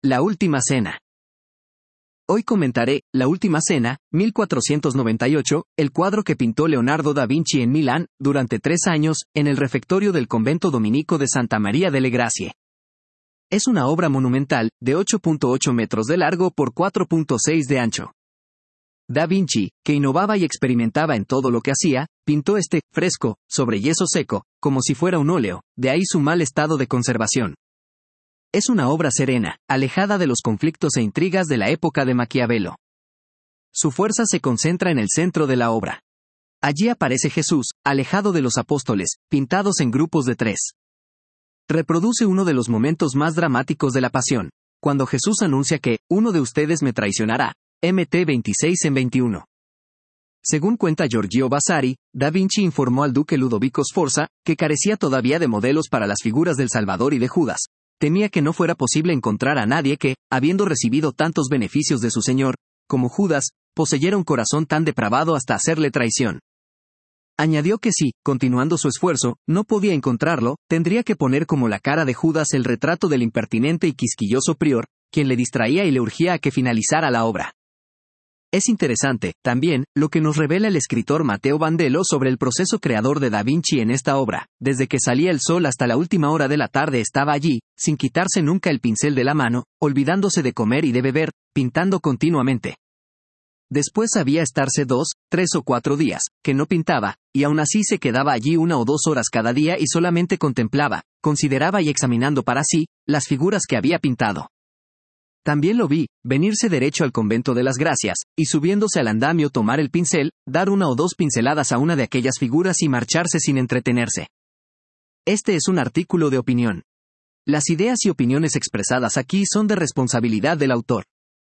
La Última Cena. Hoy comentaré La Última Cena, 1498, el cuadro que pintó Leonardo da Vinci en Milán, durante 3 años, en el refectorio del convento dominico de Santa María delle Grazie. Es una obra monumental, de 8.8 metros de largo por 4.6 de ancho. Da Vinci, que innovaba y experimentaba en todo lo que hacía, pintó este fresco, sobre yeso seco, como si fuera un óleo, de ahí su mal estado de conservación. Es una obra serena, alejada de los conflictos e intrigas de la época de Maquiavelo. Su fuerza se concentra en el centro de la obra. Allí aparece Jesús, alejado de los apóstoles, pintados en grupos de 3. Reproduce uno de los momentos más dramáticos de la pasión, cuando Jesús anuncia que, uno de ustedes me traicionará. Mt 26:21. Según cuenta Giorgio Vasari, Da Vinci informó al duque Ludovico Sforza, que carecía todavía de modelos para las figuras del Salvador y de Judas. Temía que no fuera posible encontrar a nadie que, habiendo recibido tantos beneficios de su señor, como Judas, poseyera un corazón tan depravado hasta hacerle traición. Añadió que si, continuando su esfuerzo, no podía encontrarlo, tendría que poner como la cara de Judas el retrato del impertinente y quisquilloso prior, quien le distraía y le urgía a que finalizara la obra. Es interesante, también, lo que nos revela el escritor Matteo Bandello sobre el proceso creador de Da Vinci en esta obra. Desde que salía el sol hasta la última hora de la tarde estaba allí, sin quitarse nunca el pincel de la mano, olvidándose de comer y de beber, pintando continuamente. Después sabía estarse 2, 3 o 4 días, que no pintaba, y aún así se quedaba allí 1 o 2 horas cada día y solamente contemplaba, consideraba y examinando para sí, las figuras que había pintado. También lo vi, venirse derecho al convento de las Gracias, y subiéndose al andamio tomar el pincel, dar 1 o 2 pinceladas a una de aquellas figuras y marcharse sin entretenerse. Este es un artículo de opinión. Las ideas y opiniones expresadas aquí son de responsabilidad del autor.